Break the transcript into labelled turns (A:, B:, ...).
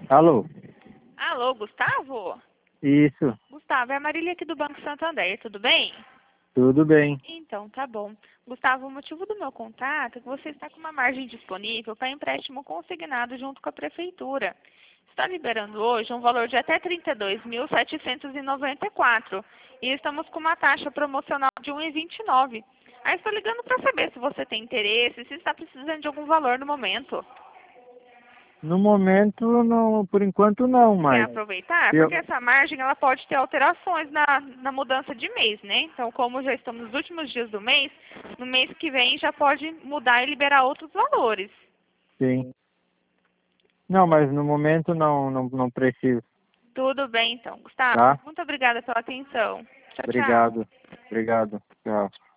A: Alô?
B: Alô, Gustavo?
A: Isso,
B: Gustavo, é a Marília aqui do Banco Santander, tudo bem?
A: tudo bem.
B: Então, tá bom. Gustavo, o motivo do meu contato é que você está com uma margem disponível para empréstimo consignado junto com a Prefeitura. Está liberando hoje um valor de até 32.794 e estamos com uma taxa promocional de 1,29. Aí estou ligando para saber se você tem interesse, se está precisando de algum valor no momento.
A: No momento, não, por enquanto não,
B: Quer
A: mas
B: aproveitar?
A: eu,
B: Porque essa margem ela pode ter alterações na mudança de mês, né? Então, como já estamos nos últimos dias do mês, no mês que vem já pode mudar e liberar outros valores.
A: sim. Não, mas no momento não preciso,
B: Tudo bem, então. Gustavo,
A: tá?
B: muito obrigada pela atenção. Tchau, tchau.
A: Obrigado, obrigado. Tchau.